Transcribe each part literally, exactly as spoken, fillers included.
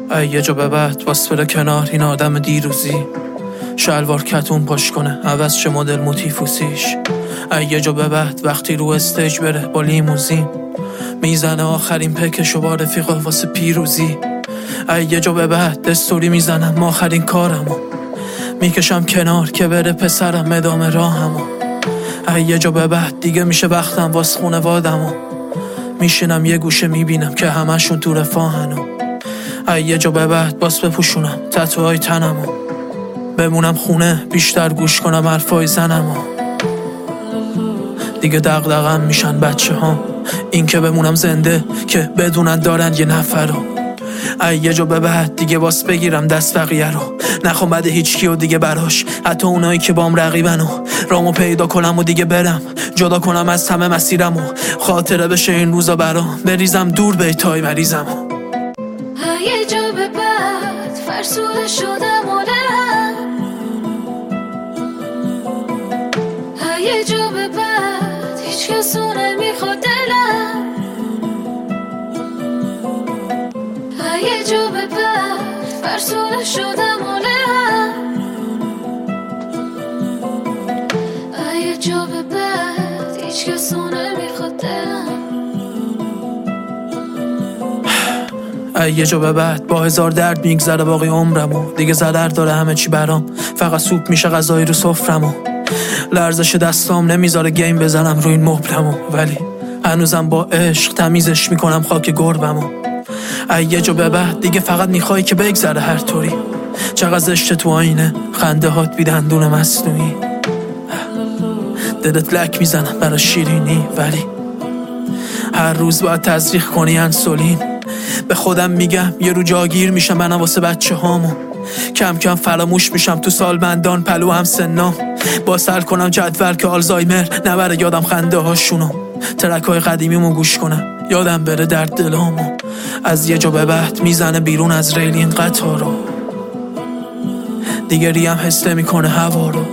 یه جا به بعد باس بره کنار این آدم دیروزی، شلوار کتون پاش کنه عوض چه مدل موتیفوسیش. یه جا به بعد وقتی رو استیج بره با لیموزین، میزنه آخرین پکشو با رفیقا واسه پیروزی. یه جا به بعد استوری میزنم آخرین کارمو، میکشم کنار که بره پسرم ادامه راهمو. یه جا به بعد دیگه میشه وقتم واس خونوادمو، میشینم یه گوشه میبینم که همشون تو رفاهنو. یه جا به بعد باس بپوشونم تتوهای تنمو، بمونم خونه بیشتر گوش کنم حرفای زنمو. دیگه دغدغم میشن بچه ها، این که بمونم زنده که بدونن دارن یه نفر رو. یه جا به بعد دیگه باس بگیرم دست بقیه رو، نخوام بده هیچ کیو دیگه براش، حتی اونایی که بام رقیبنو. رامو پیدا کنم و دیگه برم جدا کنم از همه مسیرمو، خاطره بشه این روزا برام، بریزم دور بیتای مریضمو. یه جا به بعد فرسوده شدم آدم، یه جا به بعد هیچ کسو نمیخواد دلم، یه جا به بعد فرسوده شدم آدم، یه جا به بعد هیچ کسو نمیخواد دلم. یه جا به بعد با هزار درد میگذره باقی عمرمو، دیگه زدر داره همه چی برام، فقط سوپ میشه غذایی رو سفرمو. لرزش دستام نمیذاره گیم بزنم روی این مبلمو، ولی هنوزم با عشق تمیزش میکنم خاک گربمو. یه جا به بعد دیگه فقط میخوای که بگذره هر طوری، چقدر زشت تو آینه خنده هات بیدندون مصنوعی. دلت لک میزنم برای شیرینی، ولی هر روز باید تزریق کنی انسولین. به خودم میگم یه رو جاگیر میشم منم واسه بچه هامو، کم کم فراموش میشم تو سالمندان پلو هم سنام، با سر کنم جدول که آلزایمر نبره یادم خنده هاشونو، ترک های قدیمیمو گوش کنم یادم بره درد دلامو. از یه جا به بعد میزنه بیرون از ریل این قطارو، دیگه ریم حس نمیکنه هوا رو،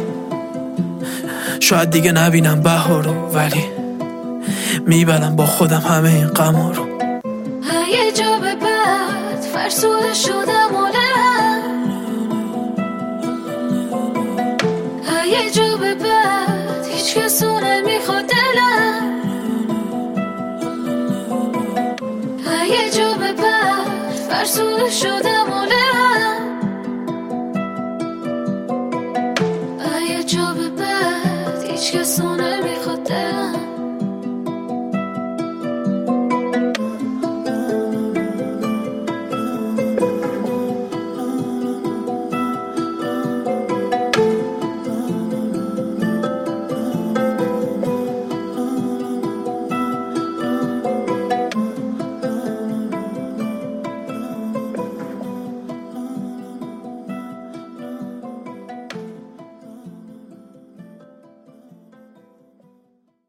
شاید دیگه نبینم بهارو، ولی میبرم با خودم همه این غما رو. یه جا به بعد فرسوده شدم آدم، یه جا به بعد هیچ کسو نمیخواد دلم، یه جا به بعد فرسوده شدم آدم، یه جا به بعد هیچ کسو نمیخواد.